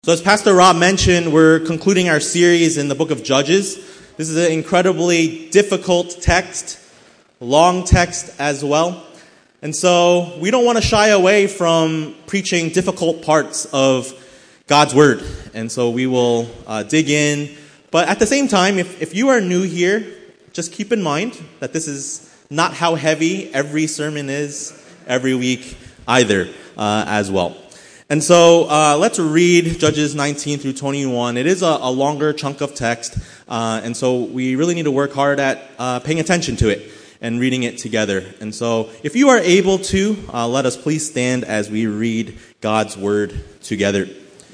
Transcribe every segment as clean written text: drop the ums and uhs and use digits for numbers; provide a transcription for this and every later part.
So as Pastor Rob mentioned, we're concluding our series in the book of Judges. This is an incredibly difficult text, long text as well. And so we don't want to shy away from preaching difficult parts of God's Word. And so we will dig in. But at the same time, if you are new here, just keep in mind that this is not how heavy every sermon is every week either as well. And so let's read Judges 19 through 21. It is a longer chunk of text, and so we really need to work hard at paying attention to it and reading it together. And so if you are able to, let us please stand as we read God's Word together.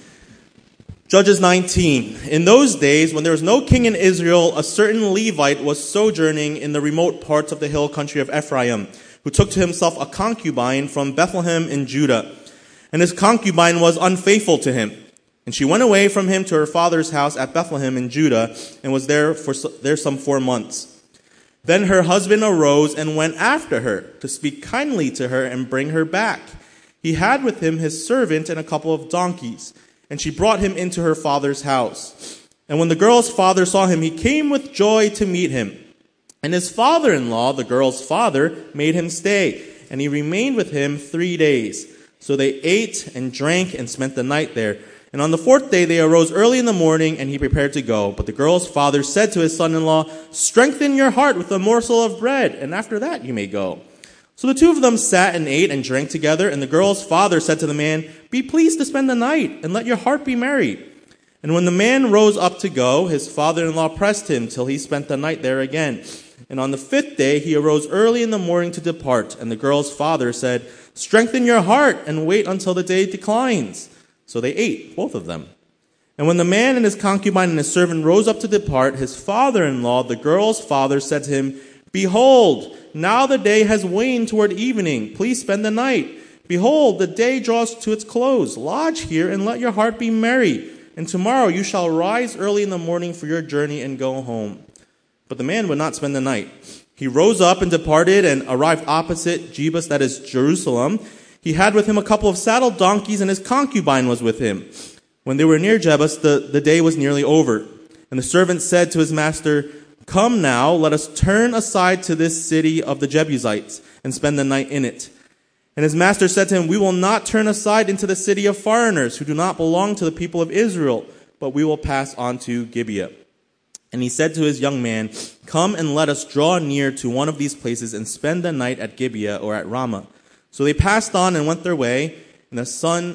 Judges 19. In those days, when there was no king in Israel, a certain Levite was sojourning in the remote parts of the hill country of Ephraim, who took to himself a concubine from Bethlehem in Judah. And his concubine was unfaithful to him. And she went away from him to her father's house at Bethlehem in Judah, and was there some 4 months. Then her husband arose and went after her, to speak kindly to her and bring her back. He had with him his servant and a couple of donkeys, and she brought him into her father's house. And when the girl's father saw him, he came with joy to meet him. And his father-in-law, the girl's father, made him stay, and he remained with him 3 days. So they ate and drank and spent the night there. And on the 4th day they arose early in the morning, and he prepared to go. But the girl's father said to his son-in-law, "Strengthen your heart with a morsel of bread, and after that you may go." So the two of them sat and ate and drank together. And the girl's father said to the man, "Be pleased to spend the night, and let your heart be merry." And when the man rose up to go, his father-in-law pressed him till he spent the night there again. And on the 5th day he arose early in the morning to depart. And the girl's father said, "Strengthen your heart and wait until the day declines." So they ate, both of them. And when the man and his concubine and his servant rose up to depart, his father-in-law, the girl's father, said to him, "Behold, now the day has waned toward evening. Please spend the night. Behold, the day draws to its close. Lodge here and let your heart be merry. And tomorrow you shall rise early in the morning for your journey and go home." But the man would not spend the night. He rose up and departed and arrived opposite Jebus, that is Jerusalem. He had with him a couple of saddled donkeys, and his concubine was with him. When they were near Jebus, the day was nearly over. And the servant said to his master, "Come now, let us turn aside to this city of the Jebusites and spend the night in it." And his master said to him, "We will not turn aside into the city of foreigners who do not belong to the people of Israel, but we will pass on to Gibeah." And he said to his young man, "Come and let us draw near to one of these places and spend the night at Gibeah or at Ramah." So they passed on and went their way, and the sun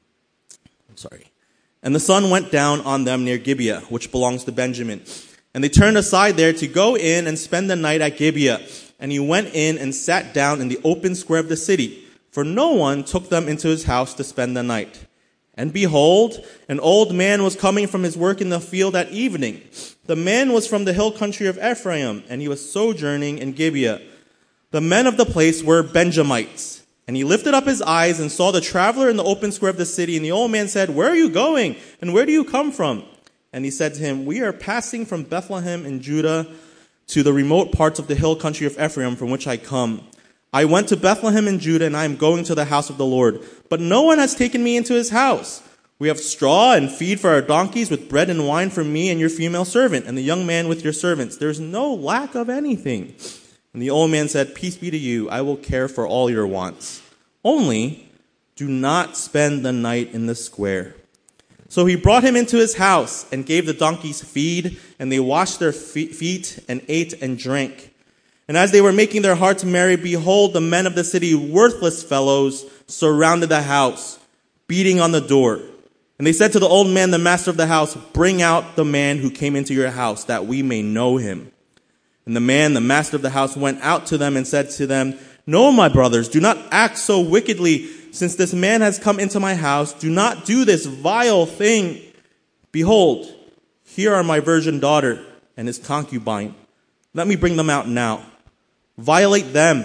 went down on them near Gibeah, which belongs to Benjamin. And they turned aside there to go in and spend the night at Gibeah. And he went in and sat down in the open square of the city, for no one took them into his house to spend the night. And behold, an old man was coming from his work in the field at evening. The man was from the hill country of Ephraim, and he was sojourning in Gibeah. The men of the place were Benjamites. And he lifted up his eyes and saw the traveler in the open square of the city. And the old man said, "Where are you going? And where do you come from?" And he said to him, "We are passing from Bethlehem in Judah to the remote parts of the hill country of Ephraim from which I come. I went to Bethlehem in Judah, and I am going to the house of the Lord. But no one has taken me into his house. We have straw and feed for our donkeys, with bread and wine for me and your female servant, and the young man with your servants. There is no lack of anything." And the old man said, "Peace be to you. I will care for all your wants. Only do not spend the night in the square." So he brought him into his house and gave the donkeys feed, and they washed their feet and ate and drank. And as they were making their hearts merry, behold, the men of the city, worthless fellows, surrounded the house, beating on the door. And they said to the old man, the master of the house, "Bring out the man who came into your house, that we may know him." And the man, the master of the house, went out to them and said to them, "No, my brothers, do not act so wickedly. Since this man has come into my house, do not do this vile thing. Behold, here are my virgin daughter and his concubine. Let me bring them out now. Violate them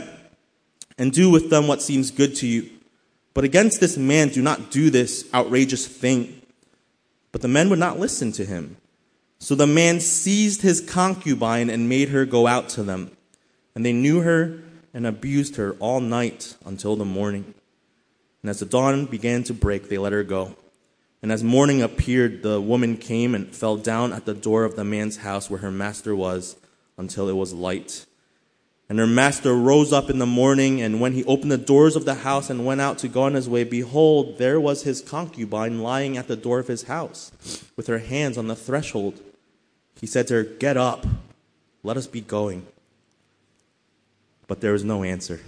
and do with them what seems good to you. But against this man do not do this outrageous thing." But the men would not listen to him. So the man seized his concubine and made her go out to them. And they knew her and abused her all night until the morning. And as the dawn began to break, they let her go. And as morning appeared, the woman came and fell down at the door of the man's house where her master was until it was light. And her master rose up in the morning, and when he opened the doors of the house and went out to go on his way, behold, there was his concubine lying at the door of his house, with her hands on the threshold. He said to her, "Get up, let us be going." But there was no answer.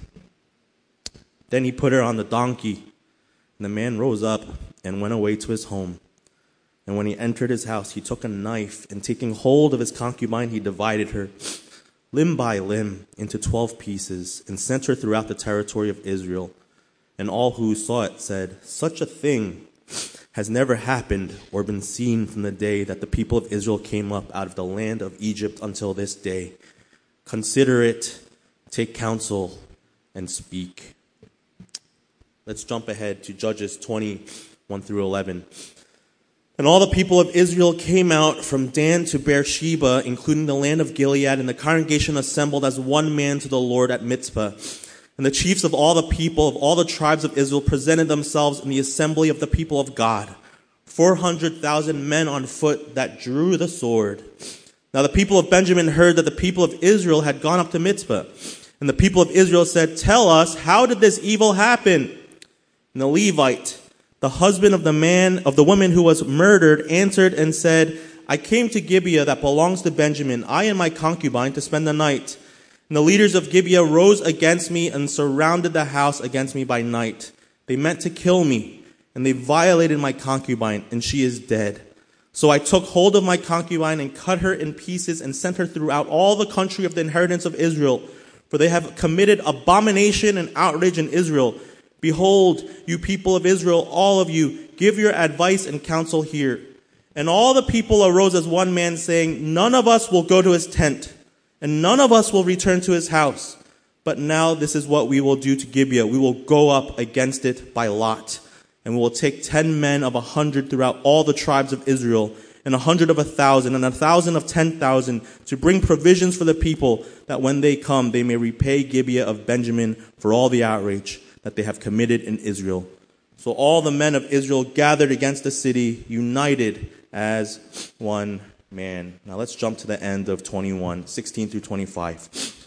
Then he put her on the donkey, and the man rose up and went away to his home. And when he entered his house, he took a knife, and taking hold of his concubine, he divided her, limb by limb, into 12 pieces, and sent her throughout the territory of Israel. And all who saw it said, "Such a thing has never happened or been seen from the day that the people of Israel came up out of the land of Egypt until this day. Consider it, take counsel, and speak." Let's jump ahead to Judges 20:1 through 11. And all the people of Israel came out from Dan to Beersheba, including the land of Gilead, and the congregation assembled as one man to the Lord at Mizpah. And the chiefs of all the people of all the tribes of Israel presented themselves in the assembly of the people of God, 400,000 men on foot that drew the sword. Now the people of Benjamin heard that the people of Israel had gone up to Mizpah. And the people of Israel said, "Tell us, how did this evil happen?" And the Levite, the husband of the woman who was murdered, answered and said, "I came to Gibeah that belongs to Benjamin, I and my concubine, to spend the night. And the leaders of Gibeah rose against me and surrounded the house against me by night. They meant to kill me, and they violated my concubine, and she is dead. So I took hold of my concubine and cut her in pieces and sent her throughout all the country of the inheritance of Israel, for they have committed abomination and outrage in Israel. Behold, you people of Israel, all of you, give your advice and counsel here." And all the people arose as one man, saying, "None of us will go to his tent, and none of us will return to his house. But now this is what we will do to Gibeah. We will go up against it by lot, and we will take 10 men of 100 throughout all the tribes of Israel, and 100 of 1,000, and 1,000 of 10,000, to bring provisions for the people, that when they come, they may repay Gibeah of Benjamin for all the outrage that they have committed in Israel." So all the men of Israel gathered against the city, united as one man. Now let's jump to the end of 21:16 through 25.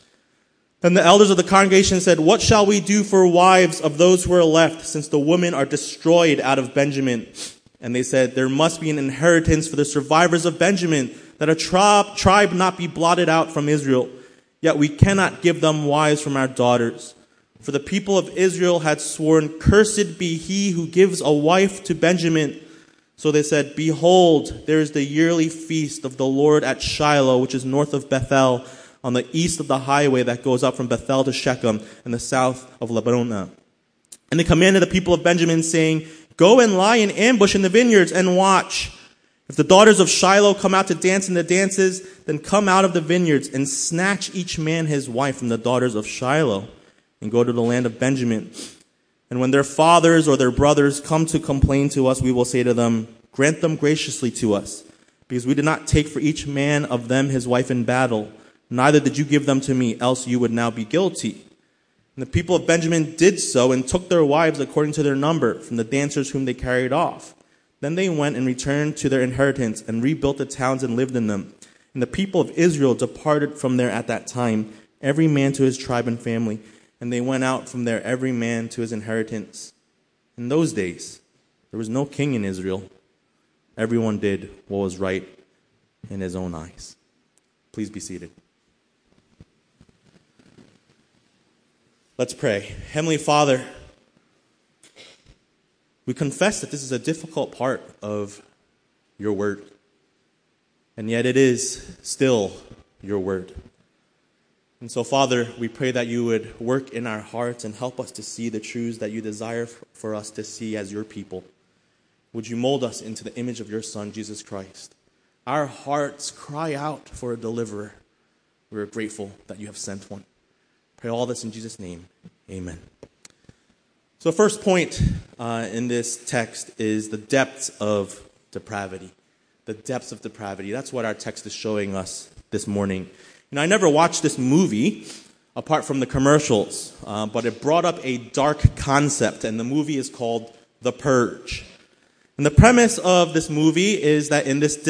Then the elders of the congregation said, "What shall we do for wives of those who are left, since the women are destroyed out of Benjamin?" And they said, "There must be an inheritance for the survivors of Benjamin, that a tribe not be blotted out from Israel. Yet we cannot give them wives from our daughters. For the people of Israel had sworn, 'Cursed be he who gives a wife to Benjamin.' So they said, 'Behold, there is the yearly feast of the Lord at Shiloh, which is north of Bethel, on the east of the highway that goes up from Bethel to Shechem, and the south of Lebonah.' And they commanded the people of Benjamin, saying, 'Go and lie in ambush in the vineyards and watch. If the daughters of Shiloh come out to dance in the dances, then come out of the vineyards and snatch each man his wife from the daughters of Shiloh, and go to the land of Benjamin. And when their fathers or their brothers come to complain to us, we will say to them, Grant them graciously to us, because we did not take for each man of them his wife in battle, neither did you give them to me, else you would now be guilty.' And the people of Benjamin did so, and took their wives according to their number, from the dancers whom they carried off. Then they went and returned to their inheritance, and rebuilt the towns and lived in them. And the people of Israel departed from there at that time, every man to his tribe and family. And they went out from there, every man to his inheritance. In those days, there was no king in Israel. Everyone did what was right in his own eyes." Please be seated. Let's pray. Heavenly Father, we confess that this is a difficult part of your word. And yet it is still your word. And so, Father, we pray that you would work in our hearts and help us to see the truths that you desire for us to see as your people. Would you mold us into the image of your Son, Jesus Christ? Our hearts cry out for a deliverer. We're grateful that you have sent one. Pray all this in Jesus' name. Amen. So the first point in this text is the depths of depravity. The depths of depravity. That's what our text is showing us this morning. I never watched this movie apart from the commercials, but it brought up a dark concept, and the movie is called The Purge. And the premise of this movie is that in this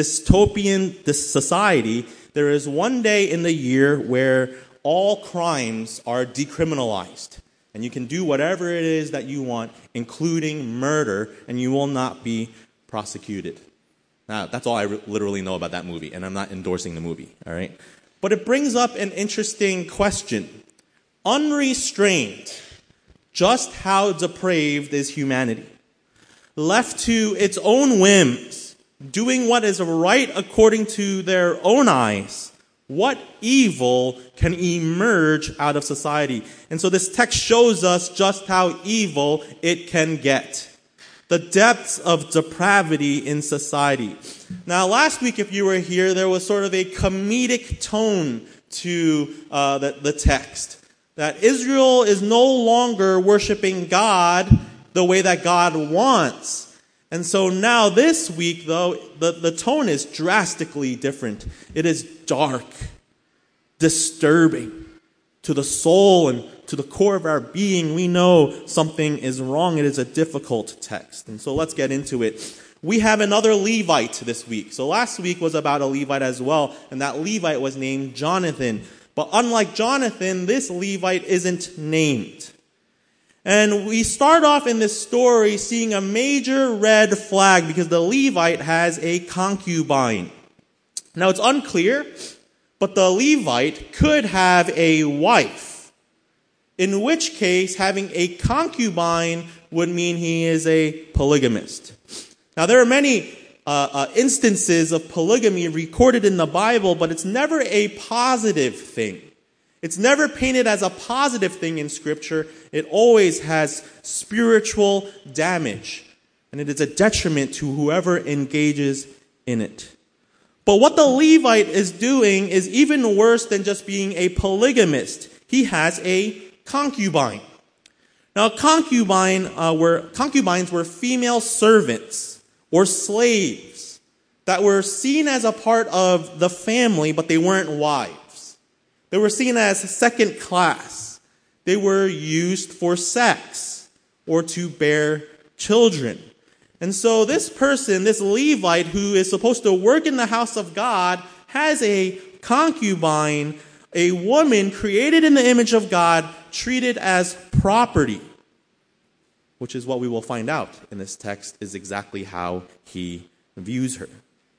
society, there is one day in the year where all crimes are decriminalized. And you can do whatever it is that you want, including murder, and you will not be prosecuted. Now, that's all I literally know about that movie, and I'm not endorsing the movie, all right? But it brings up an interesting question. Unrestrained, just how depraved is humanity? Left to its own whims, doing what is right according to their own eyes, what evil can emerge out of society? And so this text shows us just how evil it can get. The depths of depravity in society. Now, last week, if you were here, there was sort of a comedic tone to the text. That Israel is no longer worshiping God the way that God wants. And so now this week, though, the tone is drastically different. It is dark, disturbing to the soul and to the core of our being. We know something is wrong. It is a difficult text. And so let's get into it. We have another Levite this week. So last week was about a Levite as well, and that Levite was named Jonathan. But unlike Jonathan, this Levite isn't named. And we start off in this story seeing a major red flag because the Levite has a concubine. Now it's unclear, but the Levite could have a wife, in which case having a concubine would mean he is a polygamist. Now there are many instances of polygamy recorded in the Bible, but it's never a positive thing. It's never painted as a positive thing in Scripture. It always has spiritual damage, and it is a detriment to whoever engages in it. But what the Levite is doing is even worse than just being a polygamist. He has a concubine. Now, concubines were female servants or slaves that were seen as a part of the family, but they weren't wives. They were seen as second class. They were used for sex or to bear children. And so this person, this Levite who is supposed to work in the house of God, has a concubine, a woman created in the image of God, treated as property, which is what we will find out in this text is exactly how he views her.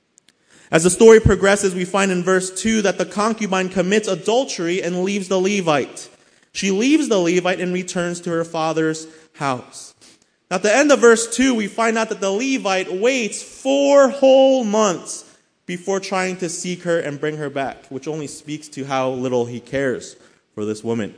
As the story progresses, we find in verse 2 that the concubine commits adultery and leaves the Levite. She leaves the Levite and returns to her father's house. At the end of verse 2, we find out that the Levite waits 4 whole months before trying to seek her and bring her back, which only speaks to how little he cares for this woman.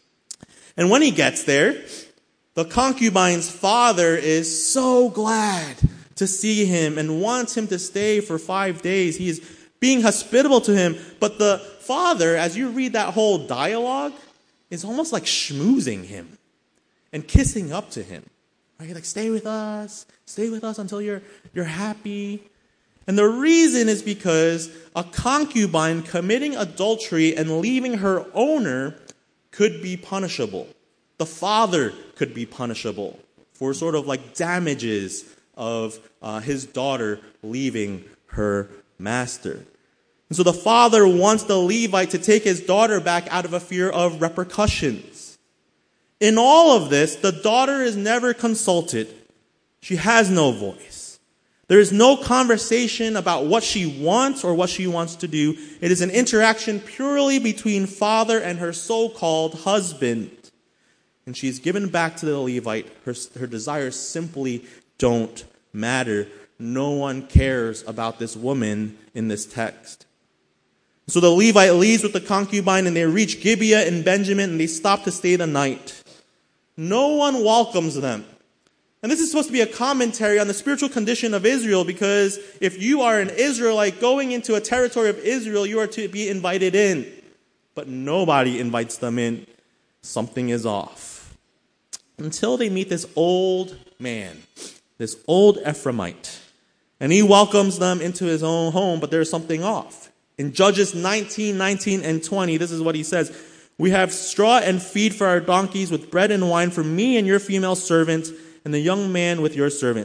And when he gets there, the concubine's father is so glad to see him and wants him to stay for 5 days. He is being hospitable to him. But the father, as you read that whole dialogue, is almost like schmoozing him and kissing up to him. Right? Like, stay with us until you're happy. And the reason is because a concubine committing adultery and leaving her owner could be punishable. The father could be punishable for sort of like damages of his daughter leaving her master. And so the father wants the Levite to take his daughter back out of a fear of repercussions. In all of this, the daughter is never consulted. She has no voice. There is no conversation about what she wants or what she wants to do. It is an interaction purely between father and her so-called husband. And she is given back to the Levite. Her desires simply don't matter. No one cares about this woman in this text. So the Levite leaves with the concubine and they reach Gibeah in Benjamin and they stop to stay the night. No one welcomes them. And this is supposed to be a commentary on the spiritual condition of Israel, because if you are an Israelite going into a territory of Israel, you are to be invited in. But nobody invites them in. Something is off. Until they meet this old man, this old Ephraimite. And he welcomes them into his own home, but there's something off. In Judges 19 and 20, this is what he says. We have straw and feed for our donkeys with bread and wine for me and your female servant and the young man with your servants.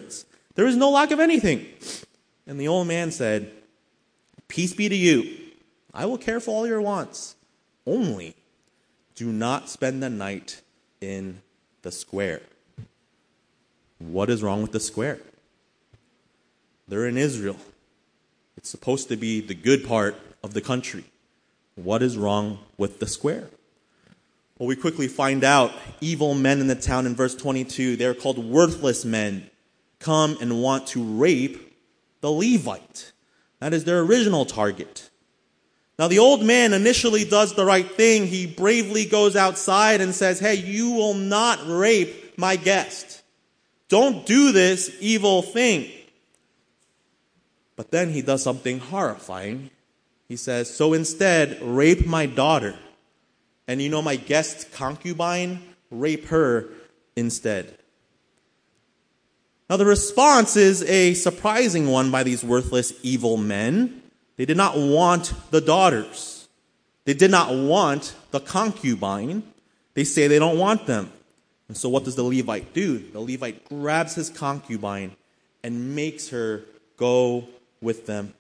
There is no lack of anything. And the old man said, peace be to you. I will care for all your wants. Only do not spend the night in the square. What is wrong with the square? They're in Israel. It's supposed to be the good part of the country. What is wrong with the square? Well, we quickly find out evil men in the town in verse 22, they're called worthless men, come and want to rape the Levite. That is their original target. Now, the old man initially does the right thing. He bravely goes outside and says, hey, you will not rape my guest. Don't do this evil thing. But then he does something horrifying. He says, so instead, rape my daughter. And you know my guest's concubine? Rape her instead. Now the response is a surprising one by these worthless evil men. They did not want the daughters. They did not want the concubine. They say they don't want them. And so what does the Levite do? The Levite grabs his concubine and makes her go with them.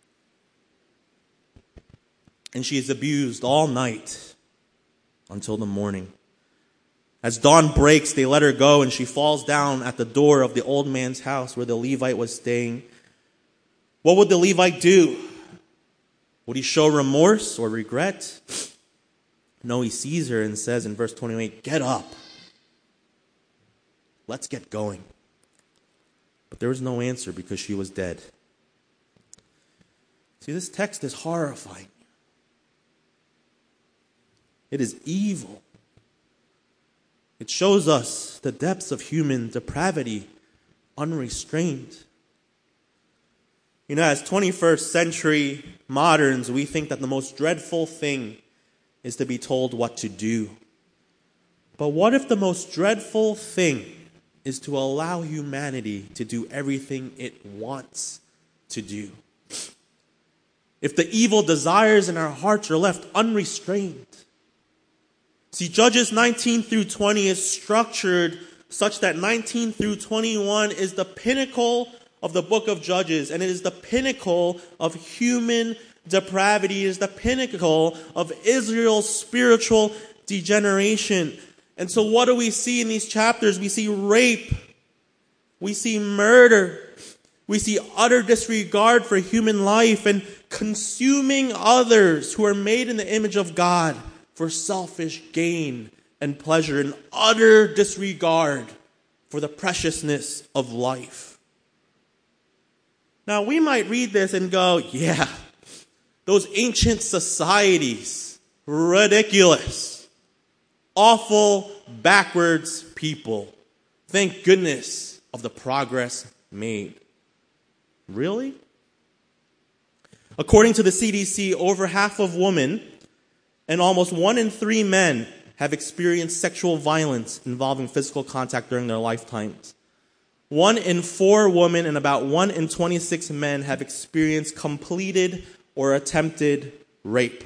And she is abused all night until the morning. As dawn breaks, they let her go, and she falls down at the door of the old man's house where the Levite was staying. What would the Levite do? Would he show remorse or regret? No, he sees her and says in verse 28, get up. Let's get going. But there was no answer because she was dead. See, this text is horrifying. It is evil. It shows us the depths of human depravity, unrestrained. You know, as 21st century moderns, we think that the most dreadful thing is to be told what to do. But what if the most dreadful thing is to allow humanity to do everything it wants to do? If the evil desires in our hearts are left unrestrained. See, Judges 19 through 20 is structured such that 19 through 21 is the pinnacle of the book of Judges, and it is the pinnacle of human depravity. It is the pinnacle of Israel's spiritual degeneration. And so what do we see in these chapters? We see rape. We see murder. We see utter disregard for human life and consuming others who are made in the image of God for selfish gain and pleasure, and utter disregard for the preciousness of life. Now, we might read this and go, yeah, those ancient societies, ridiculous, awful, backwards people. Thank goodness of the progress made. Really? According to the CDC, over half of women and almost 1 in 3 men have experienced sexual violence involving physical contact during their lifetimes. 1 in 4 women and about 1 in 26 men have experienced completed or attempted rape.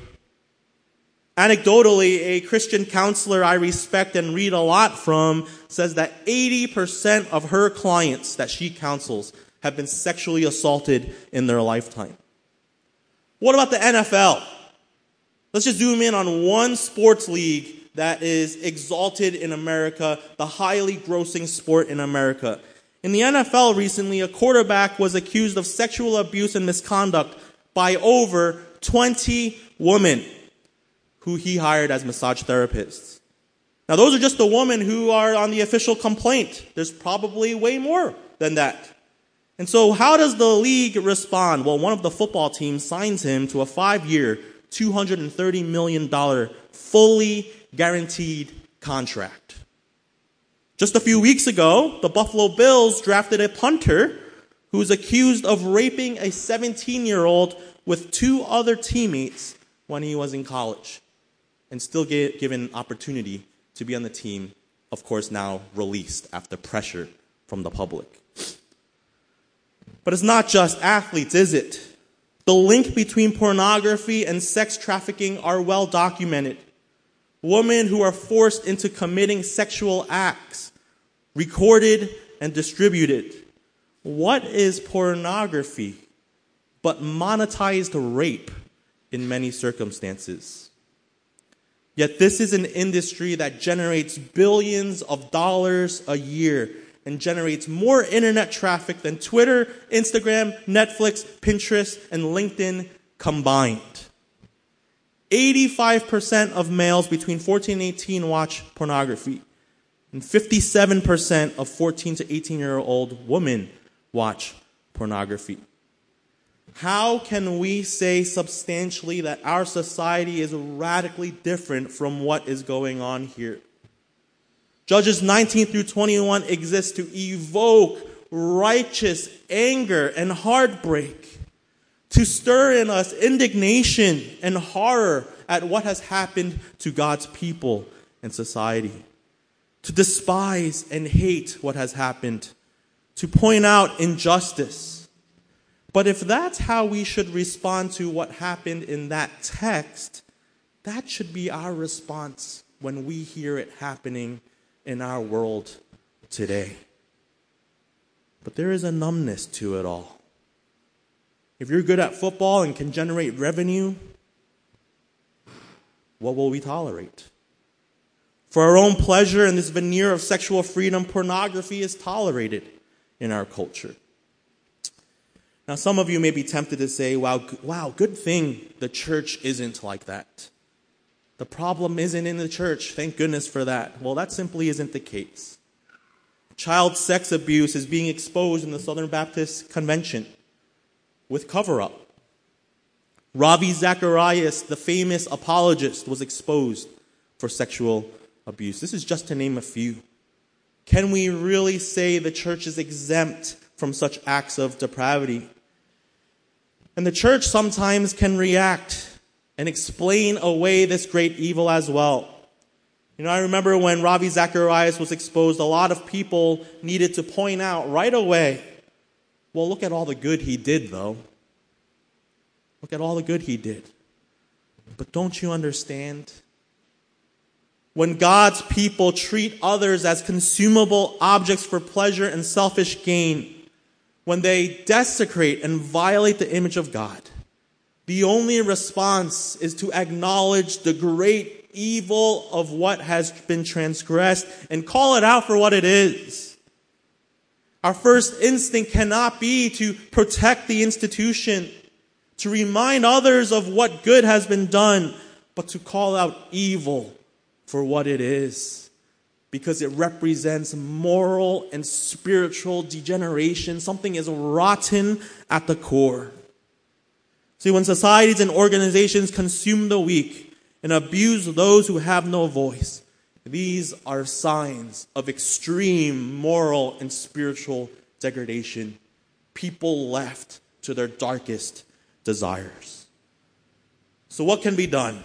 Anecdotally, a Christian counselor I respect and read a lot from says that 80% of her clients that she counsels have been sexually assaulted in their lifetime. What about the NFL? Let's just zoom in on one sports league that is exalted in America, the highly grossing sport in America. In the NFL recently, a quarterback was accused of sexual abuse and misconduct by over 20 women who he hired as massage therapists. Now, those are just the women who are on the official complaint. There's probably way more than that. And so how does the league respond? Well, one of the football teams signs him to a 5-year, $230 million fully guaranteed contract. Just a few weeks ago, the Buffalo Bills drafted a punter who was accused of raping a 17-year-old with 2 other teammates when he was in college, and still given opportunity to be on the team, of course now released after pressure from the public. But it's not just athletes, is it? The link between pornography and sex trafficking are well documented. Women who are forced into committing sexual acts, recorded and distributed. What is pornography but monetized rape in many circumstances? Yet this is an industry that generates billions of dollars a year and generates more internet traffic than Twitter, Instagram, Netflix, Pinterest, and LinkedIn combined. 85% of males between 14 and 18 watch pornography, and 57% of 14 to 18-year-old women watch pornography. How can we say substantially that our society is radically different from what is going on here? Judges 19 through 21 exists to evoke righteous anger and heartbreak, to stir in us indignation and horror at what has happened to God's people and society, to despise and hate what has happened, to point out injustice. But if that's how we should respond to what happened in that text, that should be our response when we hear it happening in our world today. But there is a numbness to it all. If you're good at football and can generate revenue, what will we tolerate? For our own pleasure and this veneer of sexual freedom, pornography is tolerated in our culture. Now, some of you may be tempted to say, wow, good thing the church isn't like that. The problem isn't in the church. Thank goodness for that. Well, that simply isn't the case. Child sex abuse is being exposed in the Southern Baptist Convention with cover-up. Ravi Zacharias, the famous apologist, was exposed for sexual abuse. This is just to name a few. Can we really say the church is exempt from such acts of depravity? And the church sometimes can react and explain away this great evil as well. You know, I remember when Ravi Zacharias was exposed, a lot of people needed to point out right away, well, look at all the good he did, though. Look at all the good he did. But don't you understand? When God's people treat others as consumable objects for pleasure and selfish gain, when they desecrate and violate the image of God, the only response is to acknowledge the great evil of what has been transgressed and call it out for what it is. Our first instinct cannot be to protect the institution, to remind others of what good has been done, but to call out evil for what it is, because it represents moral and spiritual degeneration. Something is rotten at the core. See, when societies and organizations consume the weak and abuse those who have no voice, these are signs of extreme moral and spiritual degradation. People left to their darkest desires. So what can be done?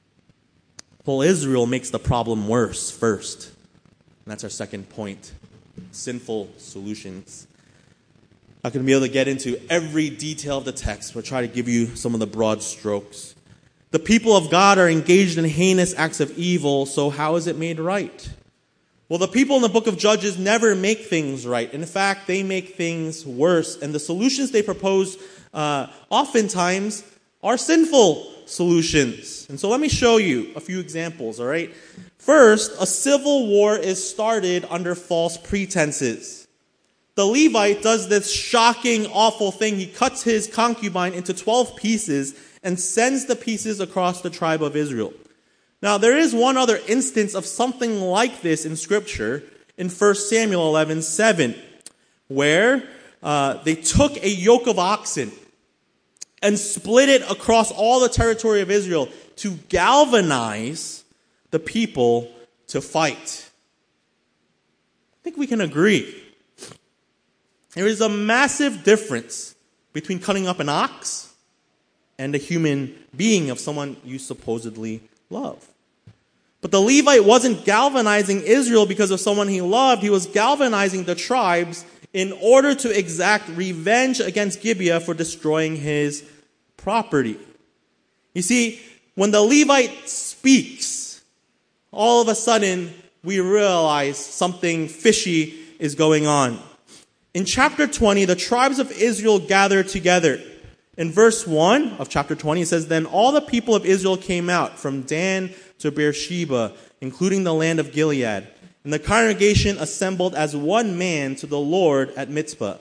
Well, Israel makes the problem worse first. And that's our second point. Sinful solutions. I'm not going to be able to get into every detail of the text. We'll try to give you some of the broad strokes. The people of God are engaged in heinous acts of evil, so how is it made right? Well, the people in the book of Judges never make things right. In fact, they make things worse. And the solutions they propose oftentimes are sinful solutions. And so let me show you a few examples, all right? First, a civil war is started under false pretenses. The Levite does this shocking, awful thing. He cuts his concubine into 12 pieces and sends the pieces across the tribe of Israel. Now, there is one other instance of something like this in Scripture in 1 Samuel 11:7, where they took a yoke of oxen and split it across all the territory of Israel to galvanize the people to fight. I think we can agree. There is a massive difference between cutting up an ox and a human being of someone you supposedly love. But the Levite wasn't galvanizing Israel because of someone he loved. He was galvanizing the tribes in order to exact revenge against Gibeah for destroying his property. You see, when the Levite speaks, all of a sudden we realize something fishy is going on. In chapter 20, the tribes of Israel gathered together. In verse 1 of chapter 20, it says, "Then all the people of Israel came out from Dan to Beersheba, including the land of Gilead. And the congregation assembled as one man to the Lord at Mizpah.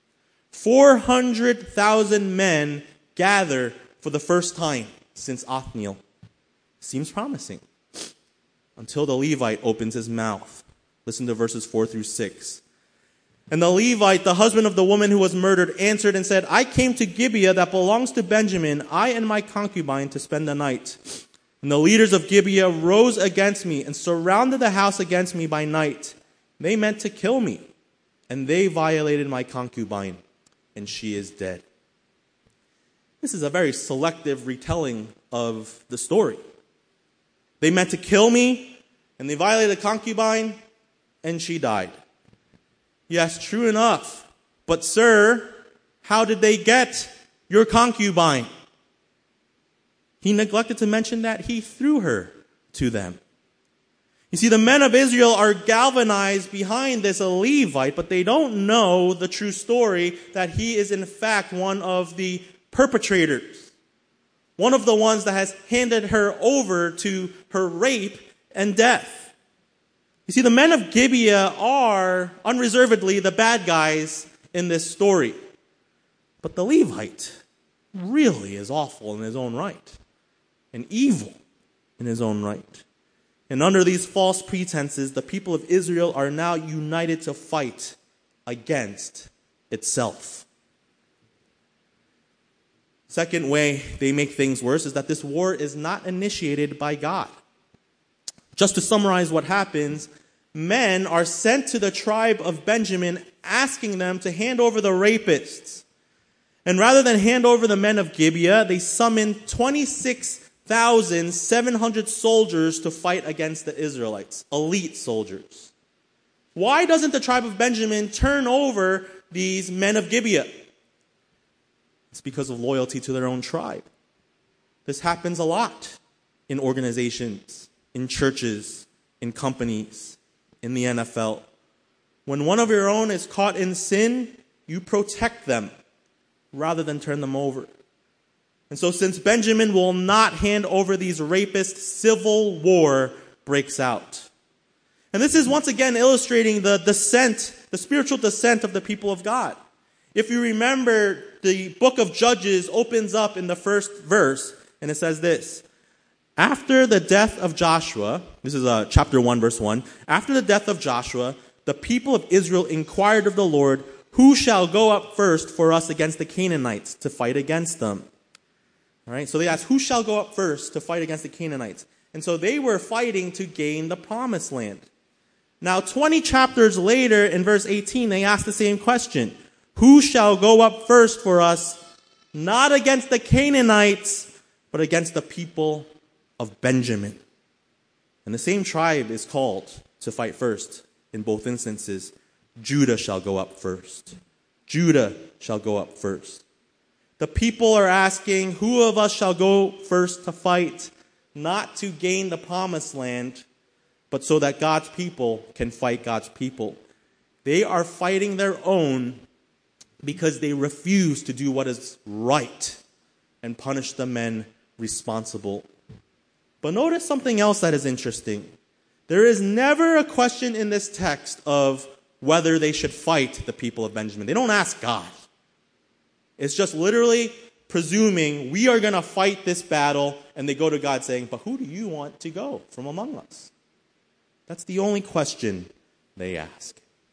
400,000 men gather for the first time since Othniel." Seems promising. Until the Levite opens his mouth. Listen to verses 4 through 6. "And the Levite, the husband of the woman who was murdered, answered and said, 'I came to Gibeah that belongs to Benjamin, I and my concubine, to spend the night. And the leaders of Gibeah rose against me and surrounded the house against me by night. They meant to kill me, and they violated my concubine, and she is dead.'" This is a very selective retelling of the story. They meant to kill me, and they violated the concubine, and she died. Yes, true enough. But sir, how did they get your concubine? He neglected to mention that he threw her to them. You see, the men of Israel are galvanized behind this Levite, but they don't know the true story that he is in fact one of the perpetrators. One of the ones that has handed her over to her rape and death. You see, the men of Gibeah are unreservedly the bad guys in this story. But the Levite really is awful in his own right, and evil in his own right. And under these false pretenses, the people of Israel are now united to fight against itself. Second way they make things worse is that this war is not initiated by God. Just to summarize what happens, men are sent to the tribe of Benjamin asking them to hand over the rapists. And rather than hand over the men of Gibeah, they summon 26,700 soldiers to fight against the Israelites, elite soldiers. Why doesn't the tribe of Benjamin turn over these men of Gibeah? It's because of loyalty to their own tribe. This happens a lot in organizations, in churches, in companies, in the NFL. When one of your own is caught in sin, you protect them rather than turn them over. And so since Benjamin will not hand over these rapists, civil war breaks out. And this is once again illustrating the descent, the spiritual descent of the people of God. If you remember, the book of Judges opens up in the first verse, and it says this: "After the death of Joshua," this is chapter 1, verse 1, "After the death of Joshua, the people of Israel inquired of the Lord, 'Who shall go up first for us against the Canaanites to fight against them?'" All right, so they asked, who shall go up first to fight against the Canaanites? And so they were fighting to gain the promised land. Now, 20 chapters later, in verse 18, they asked the same question: "Who shall go up first for us, not against the Canaanites, but against the people of Benjamin?" And the same tribe is called to fight first in both instances. Judah shall go up first. Judah shall go up first. The people are asking, who of us shall go first to fight, not to gain the promised land, but so that God's people can fight God's people. They are fighting their own because they refuse to do what is right and punish the men responsible. But notice something else that is interesting. There is never a question in this text of whether they should fight the people of Benjamin. They don't ask God. It's just literally presuming we are going to fight this battle, and they go to God saying, "But who do you want to go from among us?" That's the only question they ask.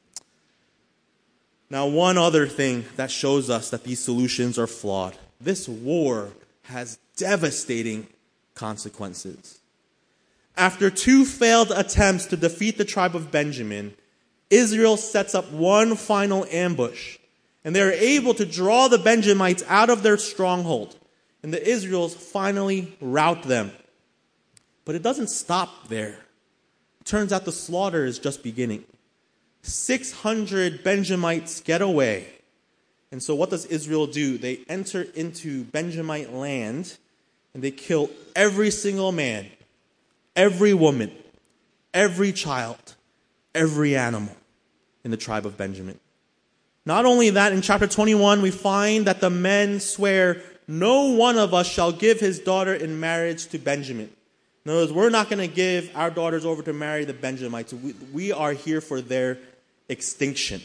Now, one other thing that shows us that these solutions are flawed. This war has devastating consequences. After 2 failed attempts to defeat the tribe of Benjamin, Israel sets up one final ambush, and they are able to draw the Benjamites out of their stronghold, and the Israelites finally rout them. But it doesn't stop there. It turns out the slaughter is just beginning. 600 Benjamites get away. And so what does Israel do? They enter into Benjamite land, and they kill every single man, every woman, every child, every animal in the tribe of Benjamin. Not only that, in chapter 21, we find that the men swear, no one of us shall give his daughter in marriage to Benjamin. In other words, we're not going to give our daughters over to marry the Benjamites. We are here for their extinction.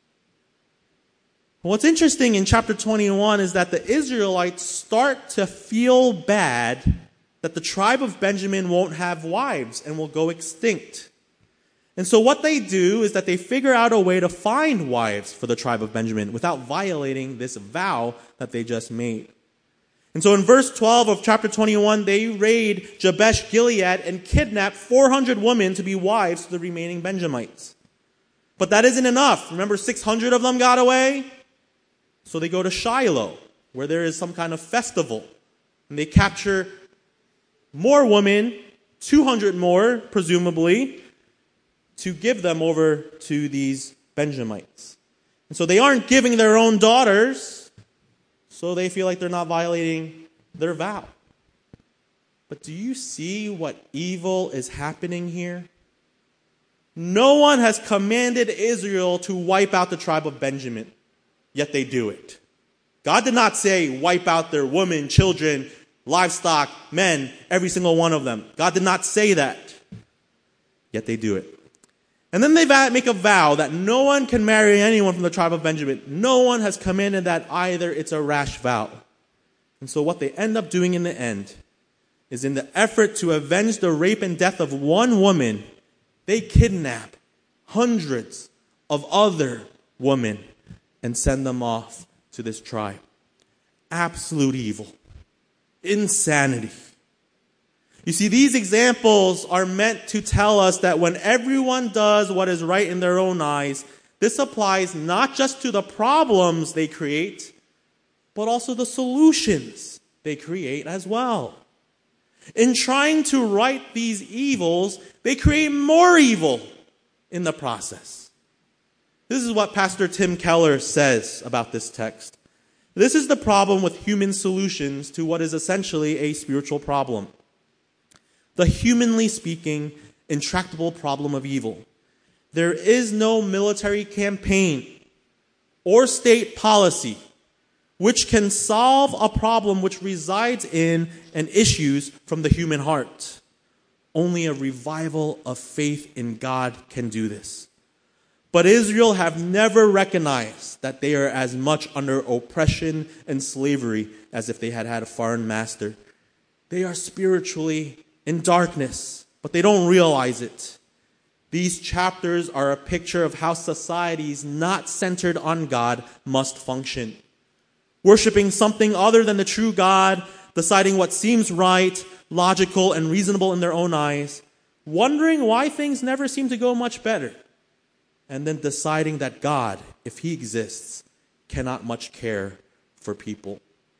What's interesting in chapter 21 is that the Israelites start to feel bad that the tribe of Benjamin won't have wives and will go extinct. And so what they do is that they figure out a way to find wives for the tribe of Benjamin without violating this vow that they just made. And so in verse 12 of chapter 21, they raid Jabesh Gilead and kidnap 400 women to be wives to the remaining Benjamites. But that isn't enough. Remember, 600 of them got away? So they go to Shiloh, where there is some kind of festival. And they capture more women, 200 more, presumably, to give them over to these Benjamites. And so they aren't giving their own daughters, so they feel like they're not violating their vow. But do you see what evil is happening here? No one has commanded Israel to wipe out the tribe of Benjamin, yet they do it. God did not say wipe out their women, children, livestock, men, every single one of them. God did not say that, yet they do it. And then they make a vow that no one can marry anyone from the tribe of Benjamin. No one has commanded that either. It's a rash vow. And so what they end up doing in the end is, in the effort to avenge the rape and death of one woman, they kidnap hundreds of other women and send them off to this tribe. Absolute evil. Insanity. You see, these examples are meant to tell us that when everyone does what is right in their own eyes, this applies not just to the problems they create, but also the solutions they create as well. In trying to right these evils, they create more evil in the process. This is what Pastor Tim Keller says about this text. This is the problem with human solutions to what is essentially a spiritual problem. The humanly speaking, intractable problem of evil. There is no military campaign or state policy which can solve a problem which resides in and issues from the human heart. Only a revival of faith in God can do this. But Israel have never recognized that they are as much under oppression and slavery as if they had had a foreign master. They are spiritually in darkness, but they don't realize it. These chapters are a picture of how societies not centered on God must function. Worshipping something other than the true God, deciding what seems right, logical, and reasonable in their own eyes, wondering why things never seem to go much better, and then deciding that God, if he exists, cannot much care for people.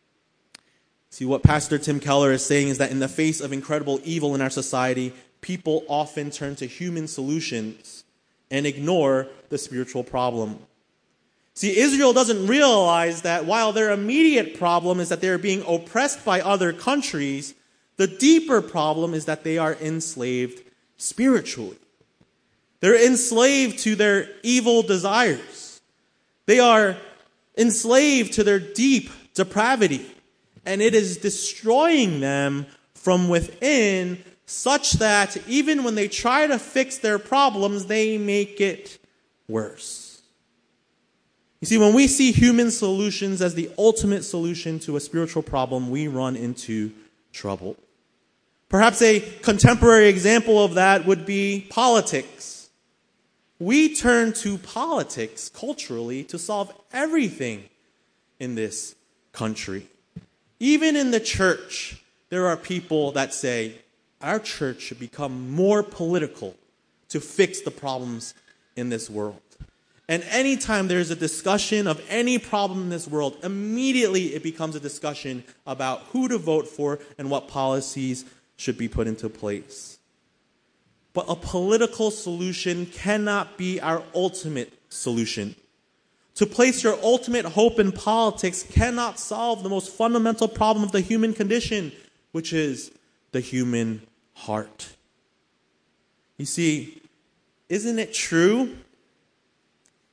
See, what Pastor Tim Keller is saying is that in the face of incredible evil in our society, people often turn to human solutions and ignore the spiritual problem. See, Israel doesn't realize that while their immediate problem is that they are being oppressed by other countries, the deeper problem is that they are enslaved spiritually. They're enslaved to their evil desires. They are enslaved to their deep depravity. And it is destroying them from within, such that even when they try to fix their problems, they make it worse. You see, when we see human solutions as the ultimate solution to a spiritual problem, we run into trouble. Perhaps a contemporary example of that would be politics. We turn to politics culturally to solve everything in this country. Even in the church, there are people that say, our church should become more political to fix the problems in this world. And anytime there's a discussion of any problem in this world, immediately it becomes a discussion about who to vote for and what policies should be put into place. But a political solution cannot be our ultimate solution. To place your ultimate hope in politics cannot solve the most fundamental problem of the human condition, which is the human heart. You see, isn't it true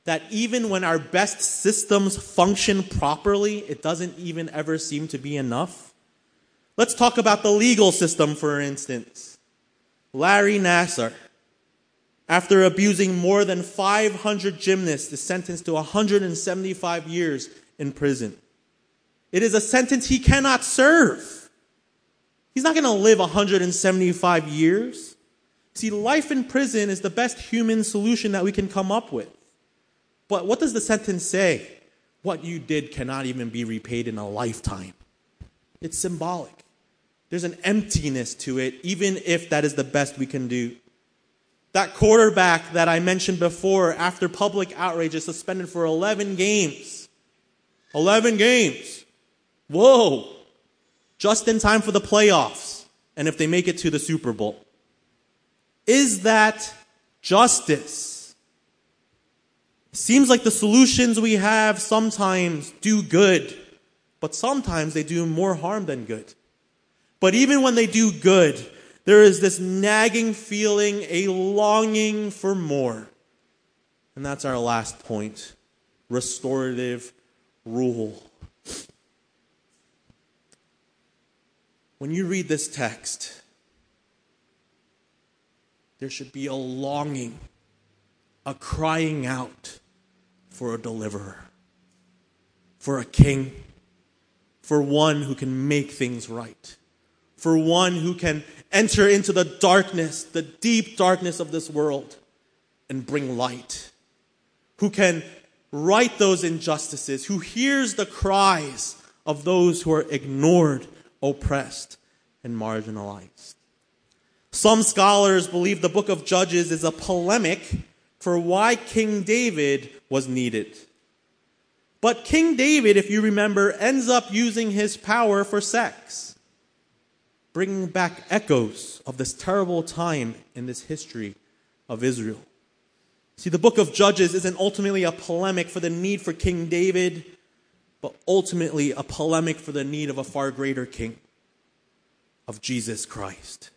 that even when our best systems function properly, it doesn't even ever seem to be enough? Let's talk about the legal system, for instance. Larry Nassar, after abusing more than 500 gymnasts, is sentenced to 175 years in prison. It is a sentence he cannot serve. He's not going to live 175 years. See, life in prison is the best human solution that we can come up with. But what does the sentence say? What you did cannot even be repaid in a lifetime. It's symbolic. There's an emptiness to it, even if that is the best we can do. That quarterback that I mentioned before, after public outrage, is suspended for 11 games. 11 games. Whoa. Just in time for the playoffs, and if they make it to the Super Bowl. Is that justice? Seems like the solutions we have sometimes do good, but sometimes they do more harm than good. But even when they do good, there is this nagging feeling, a longing for more. And that's our last point. Restorative rule. When you read this text, there should be a longing, a crying out for a deliverer, for a king, for one who can make things right, for one who can enter into the darkness, the deep darkness of this world, and bring light, who can right those injustices, who hears the cries of those who are ignored, oppressed, and marginalized. Some scholars believe the book of Judges is a polemic for why King David was needed. But King David, if you remember, ends up using his power for sex, bringing back echoes of this terrible time in this history of Israel. See, the book of Judges isn't ultimately a polemic for the need for King David, but ultimately a polemic for the need of a far greater king, of Jesus Christ.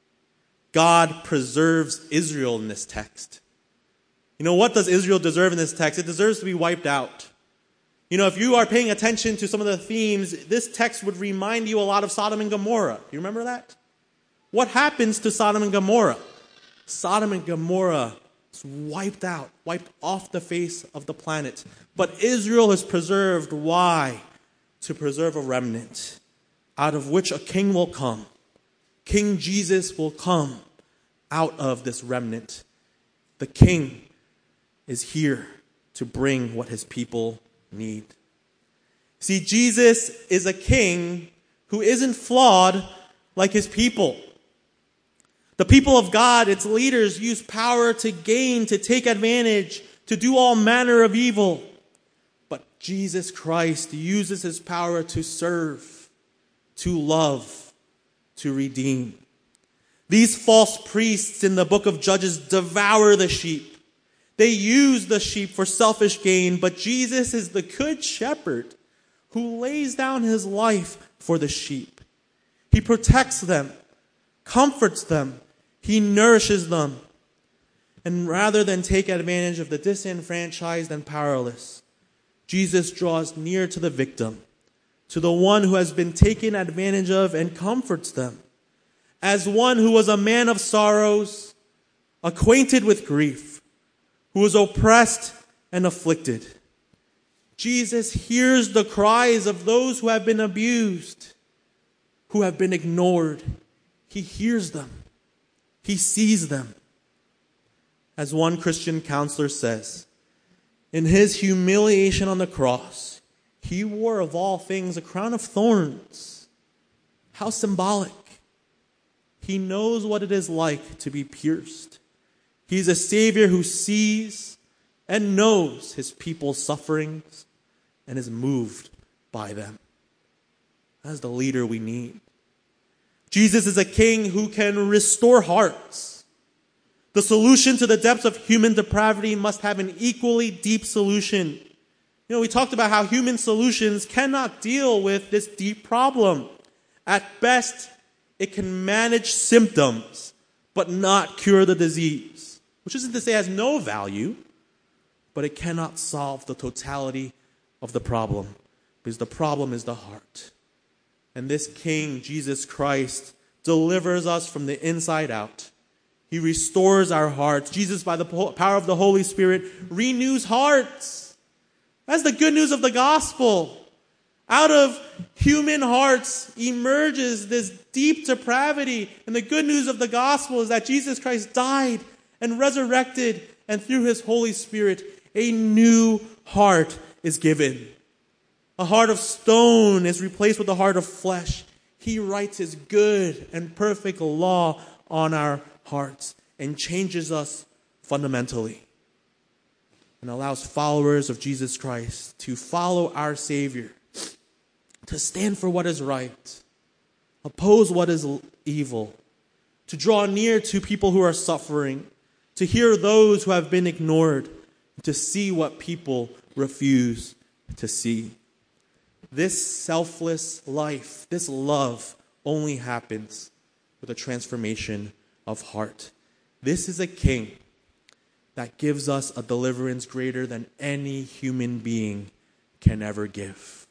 God preserves Israel in this text. You know, what does Israel deserve in this text? It deserves to be wiped out. You know, if you are paying attention to some of the themes, this text would remind you a lot of Sodom and Gomorrah. You remember that? What happens to Sodom and Gomorrah? Sodom and Gomorrah is wiped out, wiped off the face of the planet. But Israel is preserved. Why? To preserve a remnant, out of which a king will come. King Jesus will come out of this remnant. The king is here to bring what his people need. See, Jesus is a king who isn't flawed like his people. The people of God, its leaders, use power to gain, to take advantage, to do all manner of evil. But Jesus Christ uses his power to serve, to love, to redeem. These false priests in the book of Judges devour the sheep. They use the sheep for selfish gain, but Jesus is the good shepherd who lays down his life for the sheep. He protects them, comforts them, he nourishes them. And rather than take advantage of the disenfranchised and powerless, Jesus draws near to the victim, to the one who has been taken advantage of, and comforts them. As one who was a man of sorrows, acquainted with grief, who was oppressed and afflicted, Jesus hears the cries of those who have been abused, who have been ignored. He hears them. He sees them. As one Christian counselor says, in his humiliation on the cross, he wore of all things a crown of thorns. How symbolic. He knows what it is like to be pierced. He's a Savior who sees and knows his people's sufferings and is moved by them. That's the leader we need. Jesus is a king who can restore hearts. The solution to the depths of human depravity must have an equally deep solution. You know, we talked about how human solutions cannot deal with this deep problem. At best, it can manage symptoms, but not cure the disease. Which isn't to say it has no value, but it cannot solve the totality of the problem, because the problem is the heart. And this King, Jesus Christ, delivers us from the inside out. He restores our hearts. Jesus, by the power of the Holy Spirit, renews hearts. That's the good news of the gospel. Out of human hearts emerges this deep depravity. And the good news of the gospel is that Jesus Christ died and resurrected, and through his Holy Spirit, a new heart is given. A heart of stone is replaced with a heart of flesh. He writes his good and perfect law on our hearts and changes us fundamentally, and allows followers of Jesus Christ to follow our Savior, to stand for what is right, oppose what is evil, to draw near to people who are suffering, to hear those who have been ignored, to see what people refuse to see. This selfless life, this love, only happens with a transformation of heart. This is a King that gives us a deliverance greater than any human being can ever give.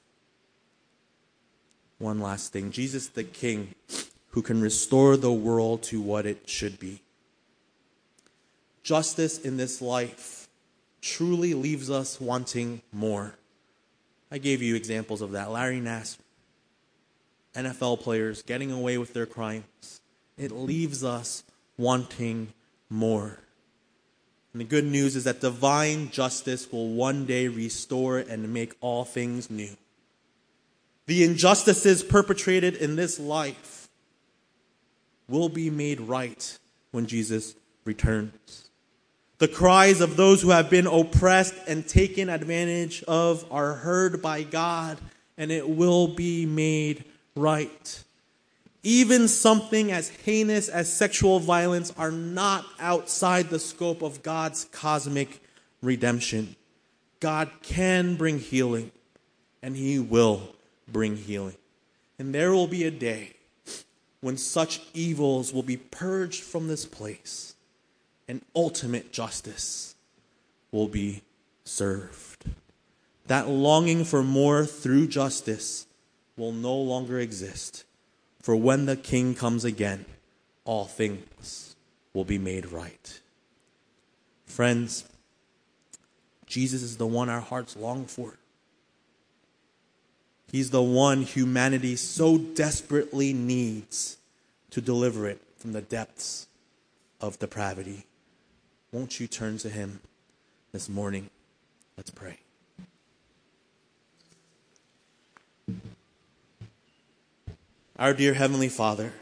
One last thing. Jesus, the King, who can restore the world to what it should be. Justice in this life truly leaves us wanting more. I gave you examples of that. Larry Nassar, NFL players getting away with their crimes. It leaves us wanting more. And the good news is that divine justice will one day restore and make all things new. The injustices perpetrated in this life will be made right when Jesus returns. The cries of those who have been oppressed and taken advantage of are heard by God, and it will be made right. Even something as heinous as sexual violence are not outside the scope of God's cosmic redemption. God can bring healing, and he will bring healing. And there will be a day when such evils will be purged from this place, and ultimate justice will be served. That longing for more through justice will no longer exist. For when the King comes again, all things will be made right. Friends, Jesus is the one our hearts long for. He's the one humanity so desperately needs to deliver it from the depths of depravity. Won't you turn to him this morning? Let's pray. Our dear Heavenly Father,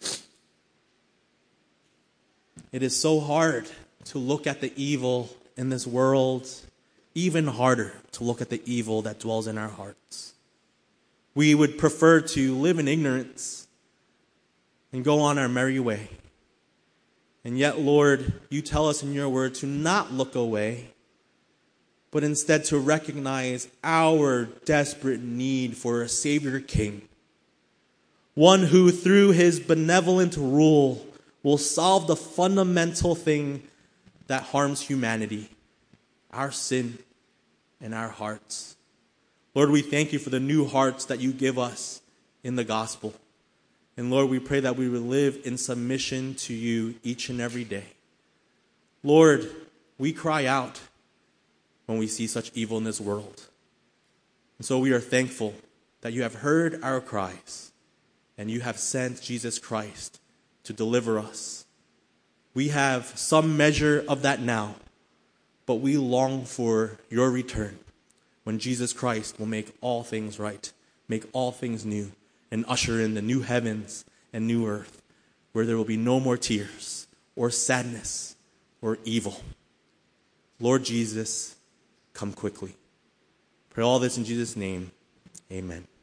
it is so hard to look at the evil in this world, even harder to look at the evil that dwells in our hearts. We would prefer to live in ignorance and go on our merry way. And yet, Lord, you tell us in your word to not look away, but instead to recognize our desperate need for a Savior King. One who, through his benevolent rule, will solve the fundamental thing that harms humanity, our sin and our hearts. Lord, we thank you for the new hearts that you give us in the gospel. And Lord, we pray that we will live in submission to you each and every day. Lord, we cry out when we see such evil in this world. And so we are thankful that you have heard our cries and you have sent Jesus Christ to deliver us. We have some measure of that now, but we long for your return when Jesus Christ will make all things right, make all things new, and usher in the new heavens and new earth, where there will be no more tears or sadness or evil. Lord Jesus, come quickly. Pray all this in Jesus' name. Amen.